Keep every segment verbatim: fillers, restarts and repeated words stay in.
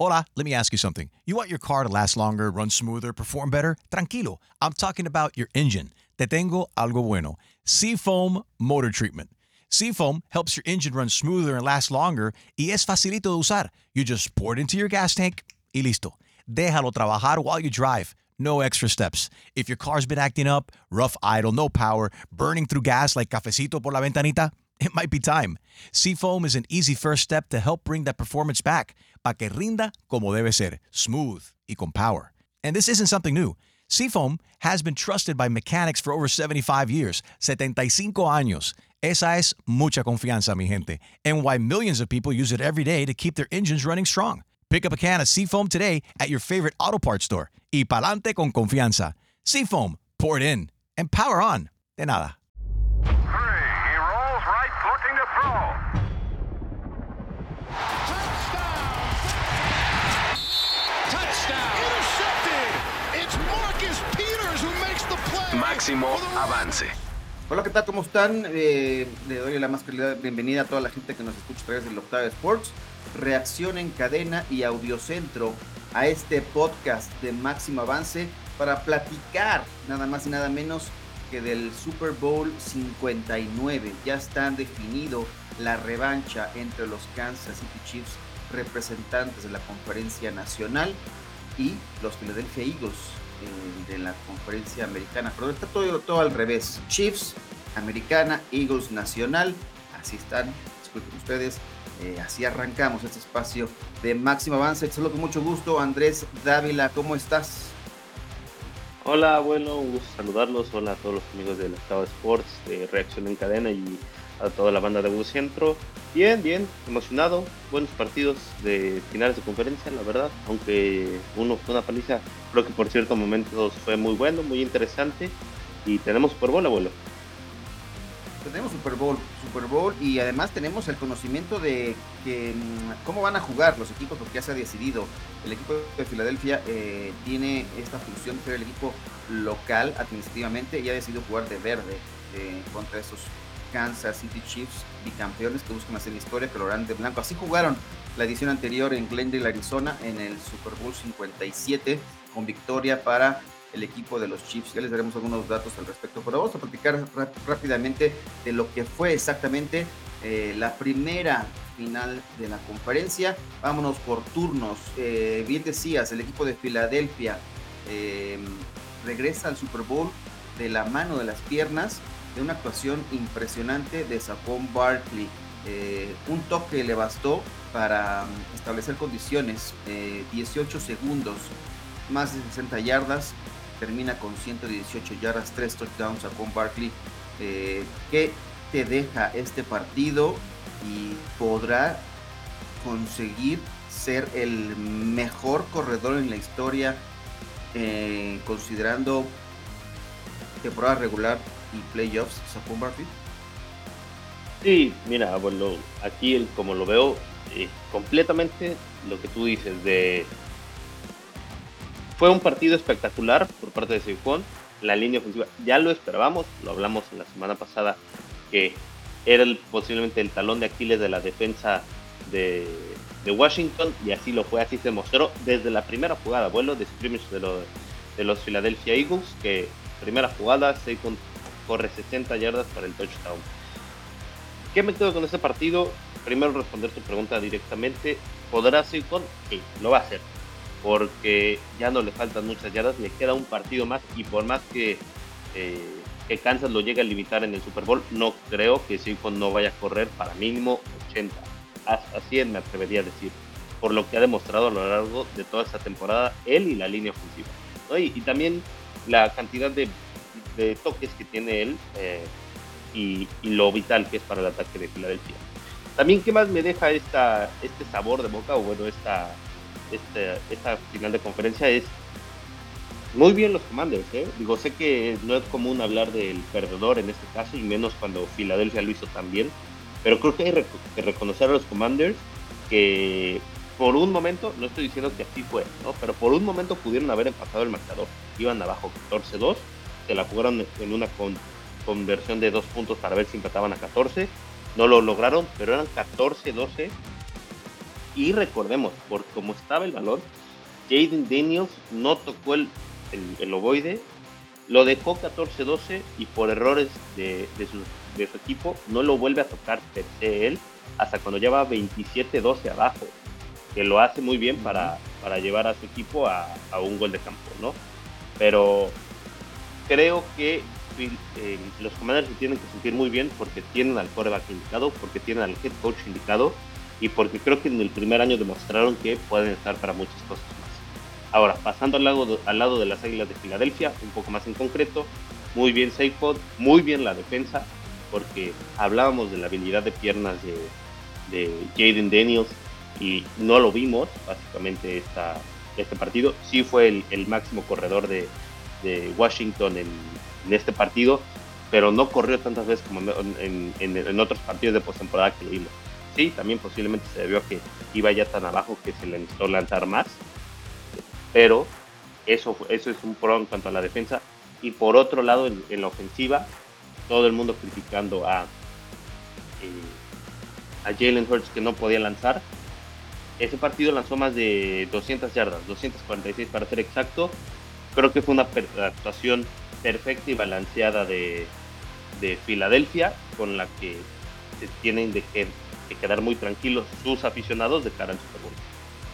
Hola, let me ask you something. You want your car to last longer, run smoother, perform better? Tranquilo. I'm talking about your engine. Te tengo algo bueno. Seafoam Motor Treatment. Seafoam helps your engine run smoother and last longer y es facilito de usar. You just pour it into your gas tank y listo. Déjalo trabajar while you drive. No extra steps. If your car's been acting up, rough idle, no power, burning through gas like cafecito por la ventanita, it might be time. Seafoam is an easy first step to help bring that performance back, pa que rinda como debe ser, smooth y con power. And this isn't something new. Seafoam has been trusted by mechanics for over seventy-five years, setenta y cinco años. Esa es mucha confianza, mi gente, and why millions of people use it every day to keep their engines running strong. Pick up a can of Seafoam today at your favorite auto parts store. Y pa'lante con confianza. Seafoam, pour it in, and power on. De nada. Máximo avance. Hola, ¿qué tal? ¿Cómo están? Eh, le doy la más cordial bienvenida a toda la gente que nos escucha a través del Octava Sports, Reacción en Cadena y Audiocentro a este podcast de Máximo Avance para platicar nada más y nada menos que del Super Bowl cincuenta y nueve. Ya está definido la revancha entre los Kansas City Chiefs, representantes de la Conferencia Nacional, y los Philadelphia Eagles de la Conferencia Americana, pero está todo, todo al revés. Chiefs, Americana, Eagles, Nacional, así están, disculpen ustedes, eh, así arrancamos este espacio de Máximo Avance. Te saludo con mucho gusto, Andrés Dávila, ¿cómo estás? Hola, bueno, un gusto saludarlos, hola a todos los amigos del Octava Sports, de Reacción en Cadena y a toda la banda de Audiocentro. Bien, bien, emocionado, buenos partidos de finales de conferencia, la verdad, aunque uno fue una paliza, creo que por ciertos momentos fue muy bueno, muy interesante, y tenemos Super Bowl, abuelo. Tenemos Super Bowl, Super Bowl, y además tenemos el conocimiento de que, cómo van a jugar los equipos, porque ya se ha decidido. El equipo de Filadelfia eh, tiene esta función de ser el equipo local administrativamente y ha decidido jugar de verde eh, contra esos Kansas City Chiefs, bicampeones que buscan hacer historia, que lo harán de blanco. Así jugaron la edición anterior en Glendale, Arizona, en el Super Bowl cincuenta y siete, con victoria para el equipo de los Chiefs. Ya les daremos algunos datos al respecto, pero vamos a platicar rap- rápidamente de lo que fue exactamente eh, la primera final de la conferencia. Vámonos por turnos. Eh, bien decías, el equipo de Filadelfia eh, regresa al Super Bowl de la mano de las piernas, de una actuación impresionante de Saquon Barkley. Eh, un toque le bastó para um, establecer condiciones, eh, dieciocho segundos, más de sesenta yardas, termina con ciento dieciocho yardas, tres touchdowns Saquon Barkley. Eh, ¿Qué te deja este partido y podrá conseguir ser el mejor corredor en la historia, eh, considerando temporada regular y playoffs, Saquon Barkley? Sí, mira, bueno, aquí el, como lo veo, eh, completamente lo que tú dices de... Fue un partido espectacular por parte de Saquon. La línea ofensiva ya lo esperábamos, lo hablamos en la semana pasada, que era el, posiblemente el talón de Aquiles de la defensa de, de Washington, y así lo fue, así se mostró desde la primera jugada, vuelo de scrimmage de, lo, de los Philadelphia Eagles, que primera jugada, Saquon corre sesenta yardas para el touchdown. ¿Qué me quedo con este partido? Primero, responder tu pregunta directamente. ¿Podrá Saquon? Sí, lo va a hacer, porque ya no le faltan muchas yardas, le queda un partido más, y por más que, eh, que Kansas lo llegue a limitar en el Super Bowl, no creo que Saquon no vaya a correr para mínimo ochenta, hasta cien me atrevería a decir, por lo que ha demostrado a lo largo de toda esta temporada él y la línea ofensiva, ¿no? y, y también la cantidad de, de toques que tiene él, eh, y, y lo vital que es para el ataque de Filadelfia. También, ¿qué más me deja esta, este sabor de boca, o bueno, esta Este, esta final de conferencia? Es muy bien los Commanders, ¿eh? Digo, sé que no es común hablar del perdedor en este caso, y menos cuando Filadelfia lo hizo tan bien, pero creo que hay rec- que reconocer a los Commanders que por un momento, no estoy diciendo que así fue, ¿no? Pero por un momento pudieron haber empatado el marcador. Iban abajo catorce dos, se la jugaron en una con, conversión de dos puntos para ver si empataban a catorce, no lo lograron, pero eran catorce doce Y recordemos, por cómo estaba el balón, Jayden Daniels no tocó el, el, el ovoide, lo dejó catorce doce y por errores de, de, su, de su equipo no lo vuelve a tocar per se él hasta cuando ya va veintisiete doce abajo, que lo hace muy bien para, para llevar a su equipo a, a un gol de campo, ¿no? Pero creo que eh, los Commanders se tienen que sentir muy bien porque tienen al quarterback indicado, porque tienen al head coach indicado y porque creo que en el primer año demostraron que pueden estar para muchas cosas más. Ahora, pasando al lado, de, al lado de las Águilas de Filadelfia, un poco más en concreto, muy bien Seifod, muy bien la defensa, porque hablábamos de la habilidad de piernas de, de Jayden Daniels y no lo vimos básicamente esta, este partido. Sí fue el, el máximo corredor de, de Washington en, en este partido, pero no corrió tantas veces como en, en, en otros partidos de postemporada que lo vimos. Sí, también posiblemente se debió a que iba ya tan abajo que se le necesitó lanzar más, pero eso, eso es un pro en cuanto a la defensa. Y por otro lado, en, en la ofensiva, todo el mundo criticando a, eh, a Jalen Hurts que no podía lanzar. Ese partido lanzó más de doscientas yardas, doscientas cuarenta y seis para ser exacto. Creo que fue una per- actuación perfecta y balanceada de, de Filadelfia, con la que se tienen de, que, de quedar muy tranquilos sus aficionados de cara al Super Bowl.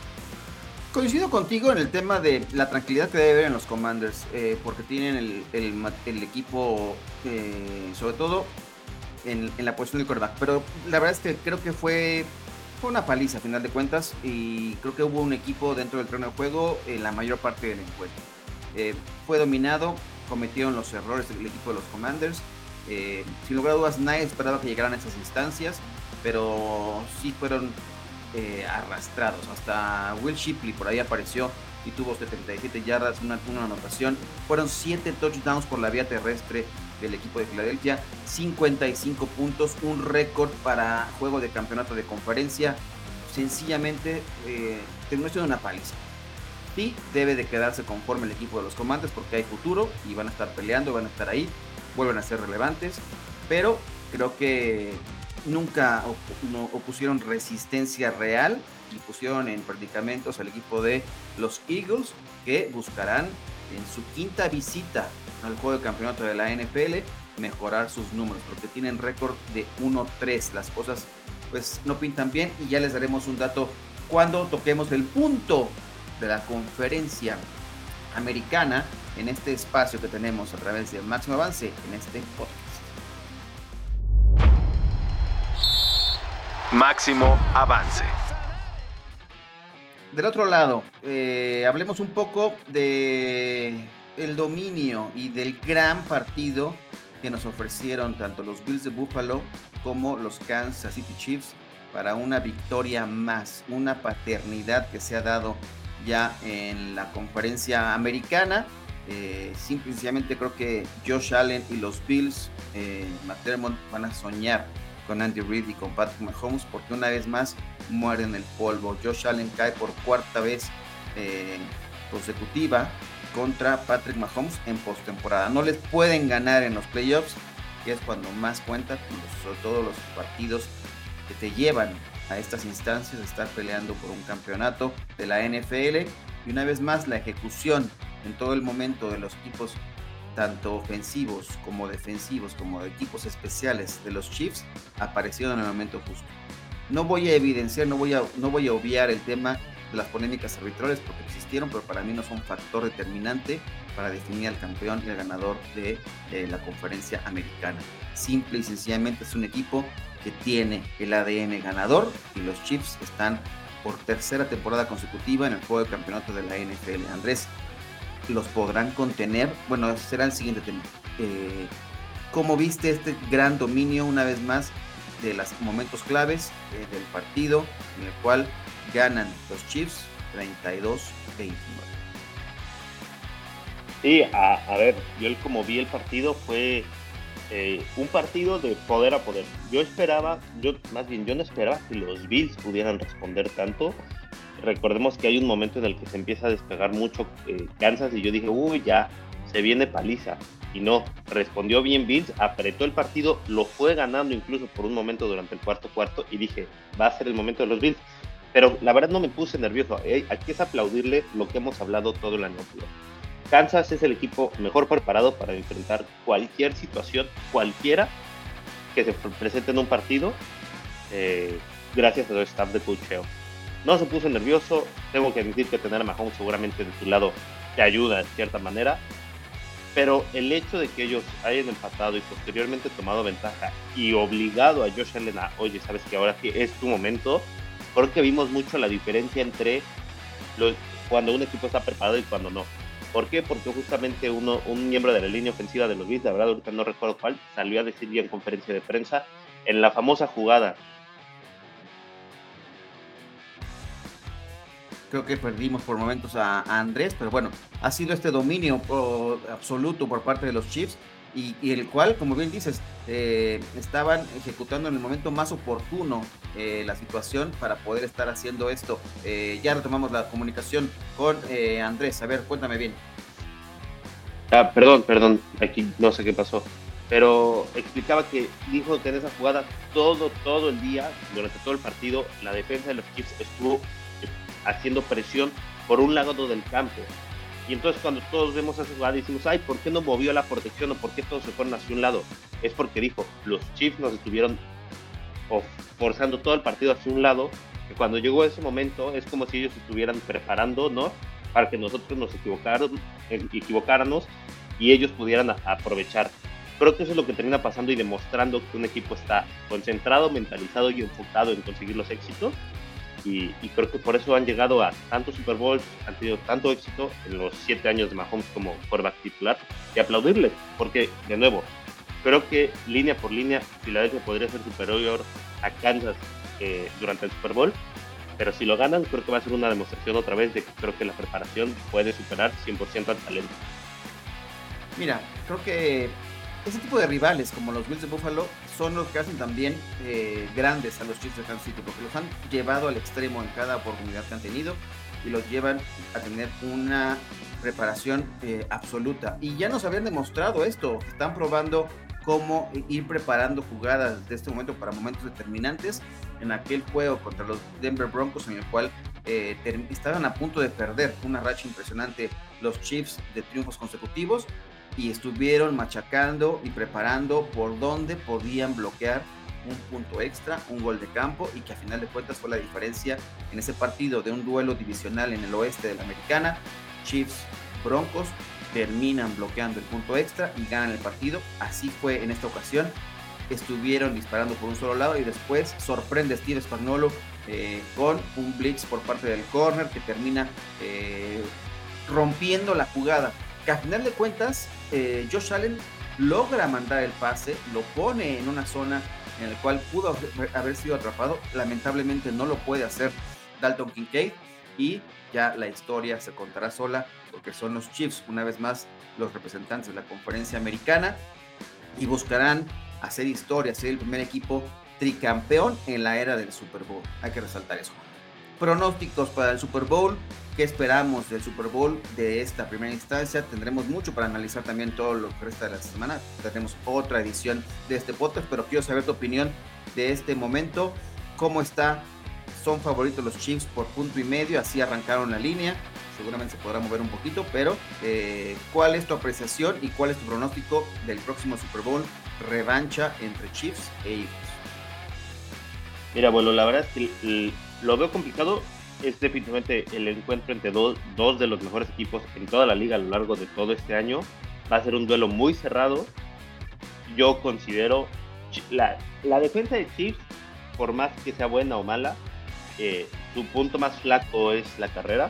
Coincido contigo en el tema de la tranquilidad que debe haber en los Commanders, eh, porque tienen el, el, el equipo, eh, sobre todo en, en la posición del quarterback. Pero la verdad es que creo que fue, fue una paliza a final de cuentas y creo que hubo un equipo dentro del terreno de juego en la mayor parte del encuentro. Eh, fue dominado, cometieron los errores del equipo de los Commanders. Eh, sin lugar a dudas, nadie esperaba que llegaran a esas instancias, pero sí fueron Eh, arrastrados. Hasta Will Shipley por ahí apareció y tuvo setenta y siete yardas, una, una anotación. Fueron siete touchdowns por la vía terrestre del equipo de Filadelfia, cincuenta y cinco puntos, un récord para juego de campeonato de conferencia. Sencillamente eh, terminó siendo una paliza. Sí, debe de quedarse conforme el equipo de los Commanders porque hay futuro y van a estar peleando, van a estar ahí, vuelven a ser relevantes, pero creo que nunca op- no opusieron resistencia real y pusieron en predicamentos al equipo de los Eagles, que buscarán en su quinta visita al juego de campeonato de la N F L mejorar sus números, porque tienen récord de uno tres. Las cosas pues no pintan bien y ya les daremos un dato cuando toquemos el punto de la conferencia americana en este espacio que tenemos a través de Máximo Avance en este podcast. Máximo Avance. Del otro lado, eh, hablemos un poco de el dominio y del gran partido que nos ofrecieron tanto los Bills de Buffalo como los Kansas City Chiefs para una victoria más, una paternidad que se ha dado ya en la conferencia americana. Eh, simple y sencillamente creo que Josh Allen y los Bills, eh, McDermott, van a soñar con Andy Reid y con Patrick Mahomes porque una vez más mueren el polvo. Josh Allen cae por cuarta vez eh, consecutiva contra Patrick Mahomes en postemporada. No les pueden ganar en los playoffs, que es cuando más cuenta, sobre todo los partidos que te llevan a estas instancias de estar peleando por un campeonato de la N F L. Y una vez más la ejecución en todo el momento de los equipos tanto ofensivos como defensivos, como de equipos especiales de los Chiefs, aparecieron en el momento justo. No voy a evidenciar, no voy a, no voy a obviar el tema de las polémicas arbitrales porque existieron, pero para mí no son factor determinante para definir al campeón y al ganador de, de la conferencia americana. Simple y sencillamente es un equipo que tiene el A D N ganador y los Chiefs están por tercera temporada consecutiva en el juego de campeonato de la N F L. Andrés, ¿los podrán contener? Bueno, ese será el siguiente tema. Eh, ¿Cómo viste este gran dominio una vez más de los momentos claves eh, del partido en el cual ganan los Chiefs treinta y dos veintinueve? Sí, a, a ver, yo como vi el partido fue eh, un partido de poder a poder. Yo esperaba, yo más bien yo no esperaba que los Bills pudieran responder tanto. Recordemos que hay un momento en el que se empieza a despegar mucho eh, Kansas y yo dije, uy, ya, se viene paliza. Y no, respondió bien Bills, apretó el partido, lo fue ganando incluso por un momento durante el cuarto cuarto y dije, va a ser el momento de los Bills. pero la verdad no me puse nervioso. Eh, aquí es aplaudirle lo que hemos hablado todo el año. Kansas es el equipo mejor preparado para enfrentar cualquier situación, cualquiera que se presente en un partido, eh, gracias al staff de coacheo. No se puso nervioso. Tengo que admitir que tener a Mahomes seguramente de tu lado te ayuda de cierta manera, pero el hecho de que ellos hayan empatado y posteriormente tomado ventaja y obligado a Josh Allen a, oye, sabes que ahora sí es tu momento, creo que vimos mucho la diferencia entre los, cuando un equipo está preparado y cuando no. ¿Por qué? Porque justamente uno, un miembro de la línea ofensiva de los Bills, la verdad ahorita no recuerdo cuál, salió a decir ya en conferencia de prensa, en la famosa jugada. Creo que perdimos por momentos a, a Andrés, pero bueno, ha sido este dominio por, absoluto por parte de los Chiefs y, y el cual, como bien dices, eh, estaban ejecutando en el momento más oportuno eh, la situación para poder estar haciendo esto. Eh, ya retomamos la comunicación con eh, Andrés. A ver, cuéntame bien. Ah, perdón, perdón, aquí no sé qué pasó, pero explicaba que dijo que en esa jugada todo, todo el día, durante todo el partido, la defensa de los Chiefs estuvo haciendo presión por un lado del campo. Y entonces cuando todos vemos esa jugada decimos, ay, ¿por qué no movió la protección o por qué todos se fueron hacia un lado? Es porque dijo, los Chiefs nos estuvieron forzando todo el partido hacia un lado, que cuando llegó ese momento es como si ellos estuvieran preparando, ¿no? Para que nosotros nos equivocaron, equivocáramos y ellos pudieran a, aprovechar. Creo que eso es lo que termina pasando y demostrando que un equipo está concentrado, mentalizado y enfocado en conseguir los éxitos. Y, y creo que por eso han llegado a tantos Super Bowls, han tenido tanto éxito en los siete años de Mahomes como quarterback titular, y aplaudirle, porque, de nuevo, creo que línea por línea, Filadelfia podría ser superior a Kansas eh, durante el Super Bowl, pero si lo ganan, creo que va a ser una demostración otra vez de que creo que la preparación puede superar cien por ciento al talento. Mira, creo que ese tipo de rivales como los Bills de Buffalo son los que hacen también eh, grandes a los Chiefs de Kansas City, porque los han llevado al extremo en cada oportunidad que han tenido y los llevan a tener una preparación eh, absoluta. Y ya nos habían demostrado esto, están probando cómo ir preparando jugadas de este momento para momentos determinantes. En aquel juego contra los Denver Broncos, en el cual eh, ter- estaban a punto de perder una racha impresionante los Chiefs de triunfos consecutivos, y estuvieron machacando y preparando por dónde podían bloquear un punto extra, un gol de campo, y que a final de cuentas fue la diferencia en ese partido de un duelo divisional en el oeste de la Americana. Chiefs Broncos terminan bloqueando el punto extra y ganan el partido. Así fue en esta ocasión. Estuvieron disparando por un solo lado y después sorprende Steve Spagnuolo eh, con un blitz por parte del corner que termina eh, rompiendo la jugada, que a final de cuentas eh, Josh Allen logra mandar el pase, lo pone en una zona en la cual pudo haber sido atrapado. Lamentablemente no lo puede hacer Dalton Kincaid y ya la historia se contará sola, porque son los Chiefs una vez más los representantes de la conferencia americana y buscarán hacer historia, ser el primer equipo tricampeón en la era del Super Bowl. Hay que resaltar eso. Pronósticos para el Super Bowl. ¿Qué esperamos del Super Bowl de esta primera instancia? Tendremos mucho para analizar también todo lo que resta de la semana. Tendremos otra edición de este podcast, pero quiero saber tu opinión de este momento. ¿Cómo está? ¿Son favoritos los Chiefs por punto y medio? Así arrancaron la línea. Seguramente se podrá mover un poquito, pero eh, ¿cuál es tu apreciación y cuál es tu pronóstico del próximo Super Bowl? Revancha entre Chiefs e Eagles. Mira, bueno, la verdad es que el, lo veo complicado. Es definitivamente el encuentro entre dos, dos de los mejores equipos en toda la liga a lo largo de todo este año. Va a ser un duelo muy cerrado. Yo considero la, la defensa de Chiefs, por más que sea buena o mala, eh, su punto más flaco es la carrera.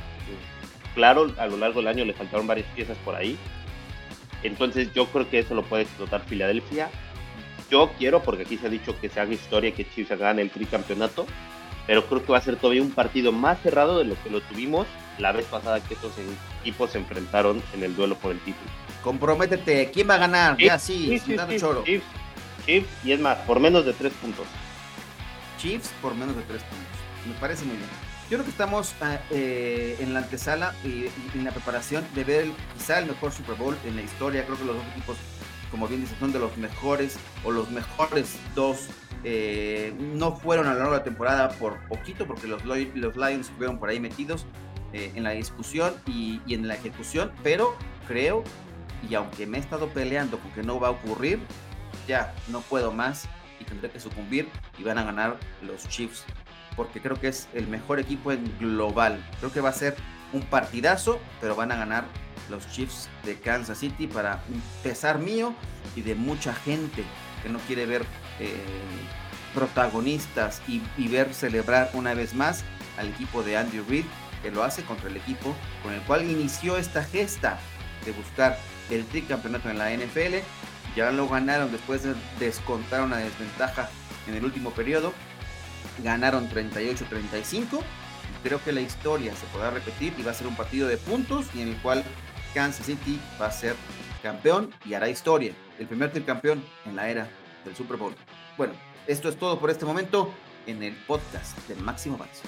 Claro, a lo largo del año le faltaron varias piezas por ahí. Entonces yo creo que eso lo puede explotar Filadelfia. Yo quiero, porque aquí se ha dicho que se haga historia, que Chiefs gane el tricampeonato, pero creo que va a ser todavía un partido más cerrado de lo que lo tuvimos la vez pasada que estos equipos se enfrentaron en el duelo por el título. Comprométete, ¿quién va a ganar? Chiefs, ya sí, Chiefs, sin tanto Chiefs, choro. Chiefs, Chiefs, y es más, por menos de tres puntos. Chiefs por menos de tres puntos. Me parece muy bien. Yo creo que estamos eh, en la antesala y, y en la preparación de ver el, quizá el mejor Super Bowl en la historia. Creo que los dos equipos, como bien dices, son de los mejores o los mejores dos Eh, no fueron a lo largo de la temporada por poquito, porque los, los Lions estuvieron por ahí metidos eh, en la discusión y, y en la ejecución, pero creo, y aunque me he estado peleando con que no va a ocurrir, ya no puedo más y tendré que sucumbir y van a ganar los Chiefs, porque creo que es el mejor equipo en global. Creo que va a ser un partidazo, pero van a ganar los Chiefs de Kansas City, para un pesar mío y de mucha gente que no quiere ver eh, protagonistas y, y ver celebrar una vez más al equipo de Andy Reid, que lo hace contra el equipo con el cual inició esta gesta de buscar el tricampeonato en la N F L. Ya lo ganaron después de descontar una desventaja en el último periodo. Ganaron treinta y ocho a treinta y cinco. Creo que la historia se podrá repetir y va a ser un partido de puntos y en el cual Kansas City va a ser campeón y hará historia. El primer tricampeón en la era del Super Bowl. Bueno, esto es todo por este momento en el podcast de Máximo Avance.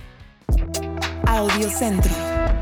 Audio Centro.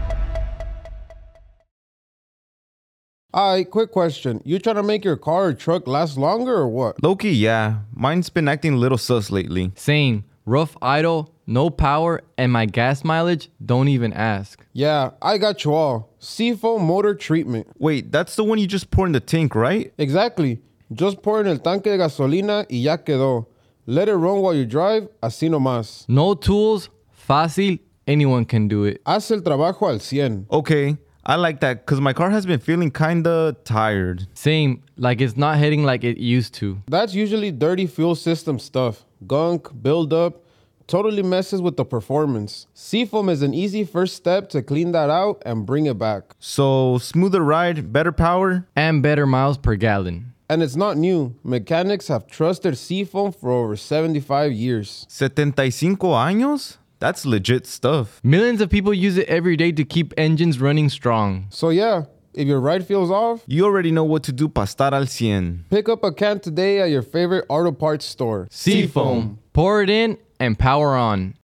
Alright, quick question. You trying to make your car or truck last longer or what? Low-key, yeah. Mine's been acting a little sus lately. Same. Rough idle, no power, and my gas mileage, don't even ask. Yeah, I got you all. Seafoam Motor Treatment. Wait, that's the one you just pour in the tank, right? Exactly. Just pour in el tanque de gasolina y ya quedó. Let it run while you drive, así nomás. No tools, fácil, anyone can do it. Haz el trabajo al cien. Okay, I like that because my car has been feeling kinda tired. Same, like it's not hitting like it used to. That's usually dirty fuel system stuff. Gunk, buildup, totally messes with the performance. Seafoam is an easy first step to clean that out and bring it back. So, smoother ride, better power? And better miles per gallon. And it's not new. Mechanics have trusted Seafoam for over seventy-five years. setenta y cinco años? That's legit stuff. Millions of people use it every day to keep engines running strong. So yeah, if your ride feels off, you already know what to do para estar al cien. Pick up a can today at your favorite auto parts store. Seafoam. Pour it in and power on.